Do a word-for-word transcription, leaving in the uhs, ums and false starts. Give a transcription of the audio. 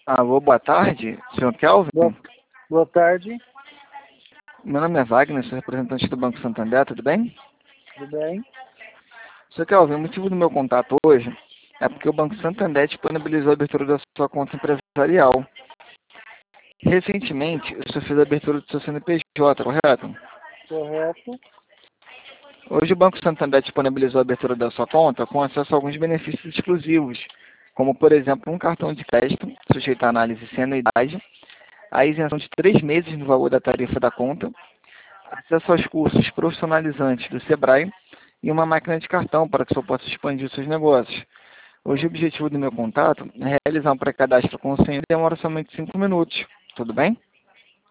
Alô, boa tarde, senhor Kelvin. Boa, boa tarde, Meu nome é Wagner, sou representante do Banco Santander, tudo bem? tudo bem? senhor Kelvin, o motivo do meu contato hoje é porque o Banco Santander disponibilizou a abertura da sua conta empresarial. Recentemente, o senhor fez a abertura do seu C N P J, correto? Correto. Hoje o Banco Santander disponibilizou a abertura da sua conta com acesso a alguns benefícios exclusivos, como, por exemplo, um cartão de crédito, sujeito à análise sem anuidade, a isenção de três meses no valor da tarifa da conta, acesso aos cursos profissionalizantes do Sebrae e uma máquina de cartão para que o senhor possa expandir os seus negócios. Hoje o objetivo do meu contato é realizar um pré-cadastro com o senhor e demora somente cinco minutos. Tudo bem?